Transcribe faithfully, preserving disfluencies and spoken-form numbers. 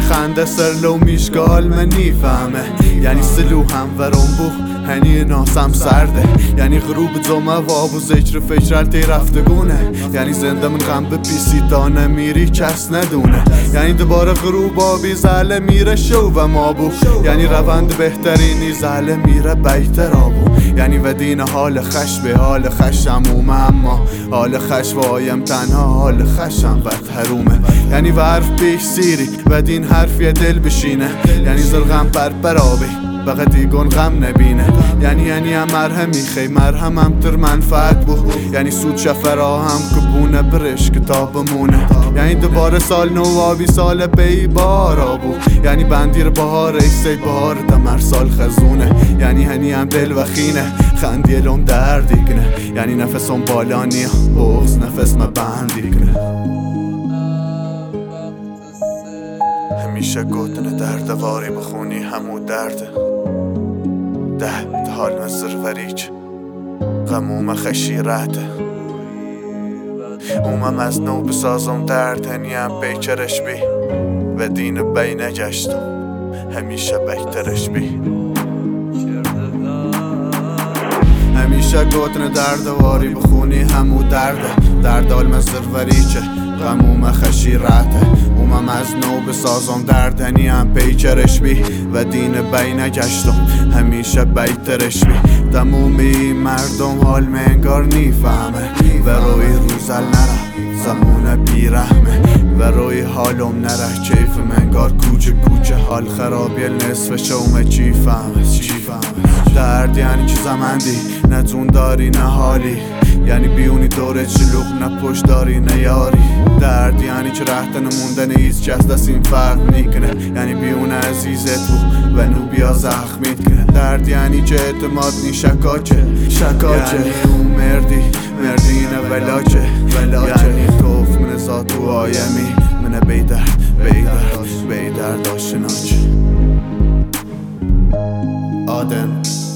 خنده سر لو میشگال من نیفهمه یعنی سلو هم ورم بو هنی ناسم سرده یعنی غروب زمه واب و ذکر فکرالتی رفتگونه یعنی زنده من غم به پیسی تا نمیری کس ندونه یعنی دوباره غروب آبی زله میره شو و مابو یعنی روند بهترینی زله میره بیتر آبو یعنی و دین حال خش به حال خشم اومه اما حال خش وایم تنها حال خشم وقت حرومه یعنی و حرف پیش سیری و دین حرف یه دل بشینه یعنی زرغم پر پر آبی بقى دیگون غم نبینه یعنی یعنی هم مرهمی خی مرهم هم تر منفعت بو یعنی سود شفرا هم کبونه برش کتاب مونه یعنی دوباره سال نو آبی سال بی بارا بو یعنی بندیر بهار ایسی بهار دمر سال خزونه یعنی هنی هم دل و خینه خندی لوم دردی کنه یعنی نفسم بالانی بغز نفس ما بندی کنه همیشه گوتن درد واری بخونی همو درده ده ده حال مزر وریچ غموم خشیرته اومم از نو بسازم درد هنیم بیچرش بی و دین بی نگشتم همیشه بیترش بی همیشه گوتن درد واری بخونی همو درده درد حال مزر وریچه غموم خشیرته اومم از نو بسازم درد هنیم پیچرش بی و دین بی نگشتم همیشه بیترش بی تمومی مردم حال منگار نیفهمه و روی روزل نره زمونه بیرحمه و روی حالم نره کیف منگار کوچه کوچه حال خرابی نصف شومه چی فهمه چی فهمه درد یعنی که زمندی نتون داری نه حالی یعنی بیونی دوره چلوغ نه پشت داری نه یاری درد یعنی که رهتن موندن هیچ کس دست این فرق میکنه یعنی بیونه عزیزت بو و نو بیا زخمیت کنه درد یعنی که اعتماد نی شکاچه شکاچه یعنی اون مردی مردی اینه ولاچه ولاچه یعنی توف من ذاتو آیمی من بیدرد بیدرد بیدرد آشناچه آدم